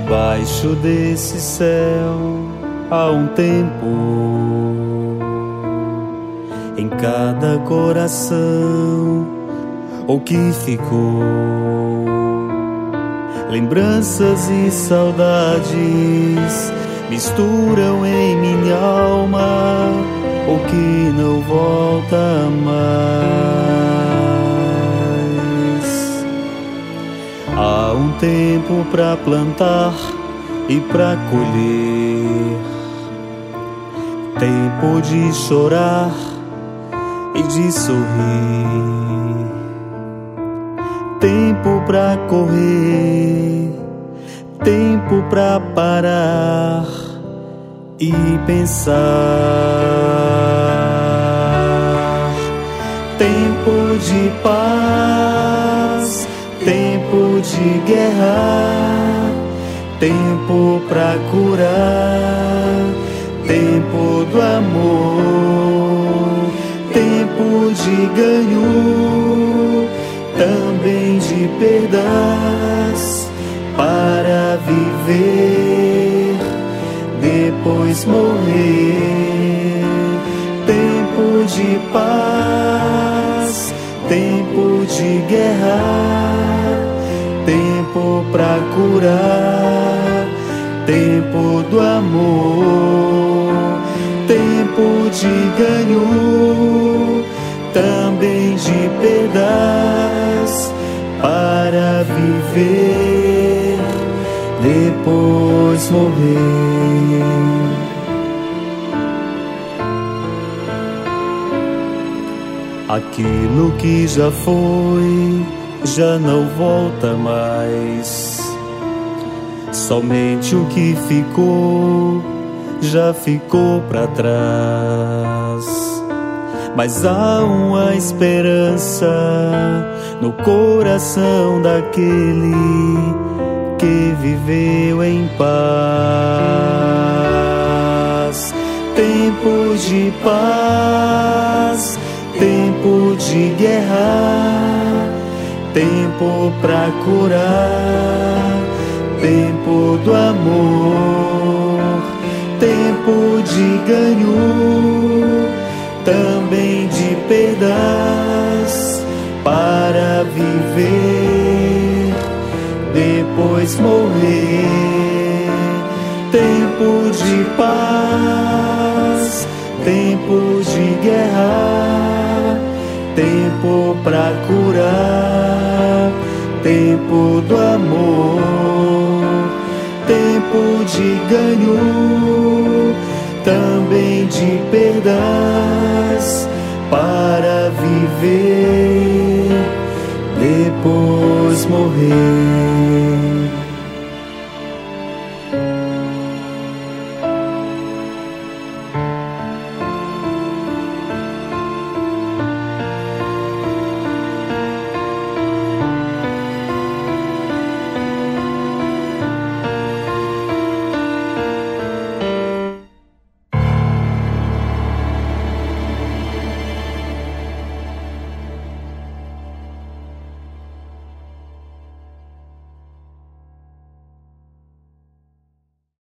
Debaixo desse céu há um tempo, em cada coração o que ficou, lembranças e saudades misturam em minha alma o que não volta mais. Há um tempo pra plantar e pra colher, tempo de chorar e de sorrir, tempo pra correr, tempo pra parar e pensar, tempo de paz, tempo de guerra, tempo pra curar, tempo do amor, tempo de ganho, também de perdas, para viver, depois morrer. Tempo de paz, tempo de guerra, tempo pra curar, tempo do amor, tempo de ganho, também de perdas, para viver, depois morrer. Aquilo que já foi, já não volta mais. Somente o que ficou, já ficou pra trás. Mas há uma esperança no coração daquele que viveu em paz. Tempo de paz, tempo de guerra, tempo pra curar, tempo do amor, tempo de ganho, também de perdas, para viver, depois morrer. Tempo de paz, tempo de guerra, tempo pra curar, tempo do amor, tempo de ganho, também de perdas, para viver, depois morrer.